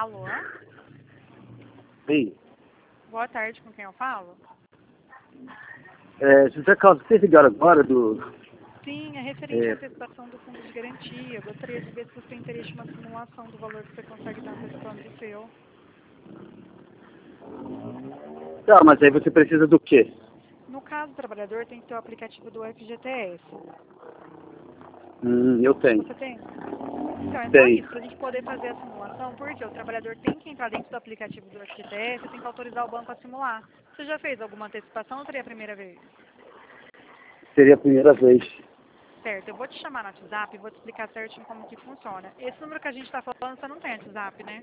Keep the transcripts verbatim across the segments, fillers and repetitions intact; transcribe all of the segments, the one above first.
Alô? Sim. Boa tarde, com quem eu falo? É, José Carlos, vocês ligaram agora do... Sim, é referente É, à antecipação do fundo de garantia. Eu gostaria de ver se você tem interesse em uma simulação do valor que você consegue estar antecipando o seu. tá, mas aí você precisa do quê? No caso do trabalhador, tem que ter o aplicativo do F G T S. Hum, eu tenho. Você tem? Então, é só Tenho. isso, para a gente poder fazer a simulação, porque o trabalhador tem que entrar dentro do aplicativo do F G T S e tem que autorizar o banco a simular. Você já fez alguma antecipação ou seria a primeira vez? Seria a primeira vez. Certo, eu vou te chamar no WhatsApp e vou te explicar certinho como que funciona. Esse número que a gente está falando, você não tem WhatsApp, né?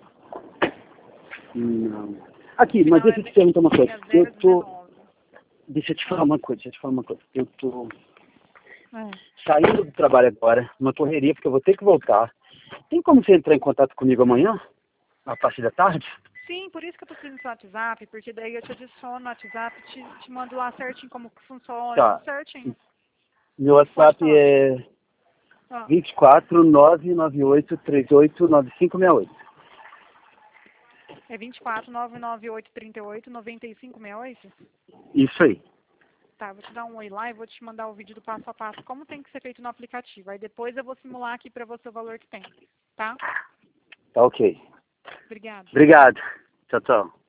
Hum, Não. Aqui, mas Final deixa é, eu te perguntar uma coisa. é Eu tô... zero dezenove. Deixa eu te falar Ah, uma coisa, deixa eu te falar uma coisa. Eu tô é. saindo do trabalho agora, uma correria, porque eu vou ter que voltar. Tem como você entrar em contato comigo amanhã? A partir da tarde? Sim, por isso que eu tô pedindo seu WhatsApp, porque daí eu te adiciono no WhatsApp, te, te mando lá certinho como que funciona, tudo Tá. certinho. Meu Pode WhatsApp falar. é Ah, vinte e quatro, nove nove oito, três oito, nove cinco seis oito. é vinte e quatro, nove nove oito, trinta e oito, noventa e cinco, sessenta e oito? Isso aí. Tá, vou te dar um oi lá e vou te mandar o vídeo do passo a passo, como tem que ser feito no aplicativo. Aí depois eu vou simular aqui pra você o valor que tem, tá? Tá ok. Obrigada. Obrigado. Tchau, tchau.